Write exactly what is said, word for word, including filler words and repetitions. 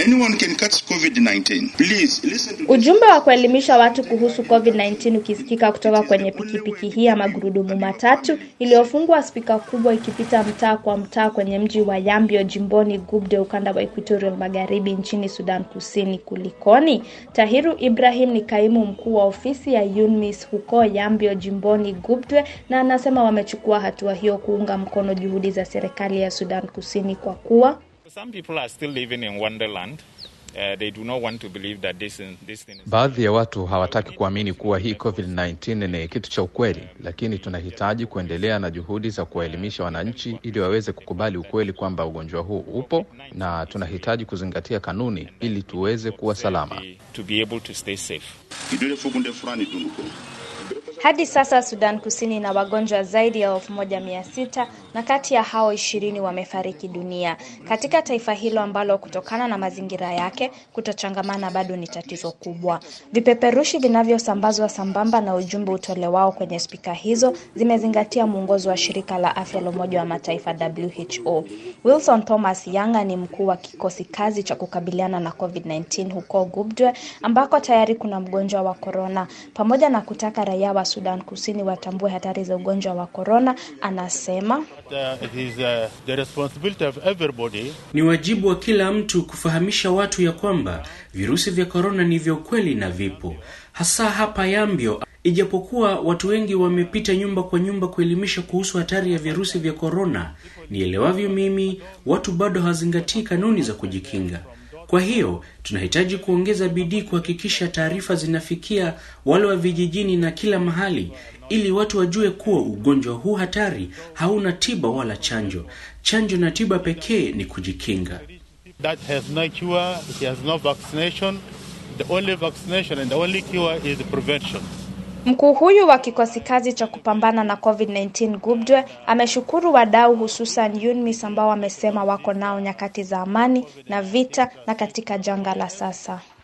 Anyone can catch COVID nineteen. Please listen to Ujumbe wa kuelimisha watu kuhusu COVID nineteen ukisikika kutoka kwenye pikipiki hii ya magurudumu matatu iliyofungwa spika kubwa ikipita mtaa kwa mtaa kwenye mji wa Yambio jimboni Gubde, ukanda wa Equatorial Magharibi nchini Sudan Kusini. Kulikoni? Tahiru Ibrahim ni kaimu mkuu wa ofisi ya UNMISS huko Yambio jimboni Gubde, na anasema wamechukua hatua hiyo kuunga mkono juhudi za serikali ya Sudan Kusini kwa kuwa some people are still living in wonderland. Uh, they do not want to believe that this this thing is... Baadhi ya watu hawataki kuamini kuwa hii COVID nineteen ni kitu cha ukweli, lakini tunahitaji kuendelea na juhudi za kuwaelimisha wananchi ili waweze kukubali ukweli kwamba ugonjwa huu upo, na tunahitaji kuzingatia kanuni ili tuweze kuwa salama. To be able to stay safe. Hadi sasa Sudan Kusini na wagonjwa zaidi ya elfu moja mia sita na kati ya hao ishirini wamefariki dunia. Katika taifa hilo ambalo kutokana na mazingira yake kutochangamana bado ni tatizo kubwa. Vipeperushi vinavyosambazwa sambamba na ujumbe utolewao kwenye spika hizo zimezingatia mwongozo wa shirika la afya la Umoja wa Mataifa W H O. Wilson Thomas Yanga ni mkuu wa kikosi kazi cha kukabiliana na COVID nineteen huko Gubde, ambako tayari kuna mgonjwa wa corona. Pamoja na kutaka raia wa Sudan Kusini watambue hatari za ugonjwa wa corona, anasema ni wajibu wa kila mtu kufahamisha watu ya kwamba virusi vya corona ni vya ukweli na vipo. Hasa hapa Yambio, ijapokuwa watu wengi wamepita nyumba kwa nyumba kuelimisha kuhusu hatari ya virusi vya corona, nielewavyo mimi, watu bado hawazingatii kanuni za kujikinga. Kwa hiyo, tunahitaji kuongeza bidii kuhakikisha taarifa zinafikia wale wa vijijini na kila mahali, ili watu wajue kuwa ugonjwa huu hatari hauna tiba wala chanjo. Chanjo na tiba pekee ni kujikinga. That has no cure, it has no vaccination. The only vaccination and the only cure is prevention. Mkuu huyu wa kikosi kazi cha kupambana na COVID nineteen Gubde ameshukuru wadau hususan UNMISS ambao wamesema wako nao nyakati za amani na vita na katika janga la sasa.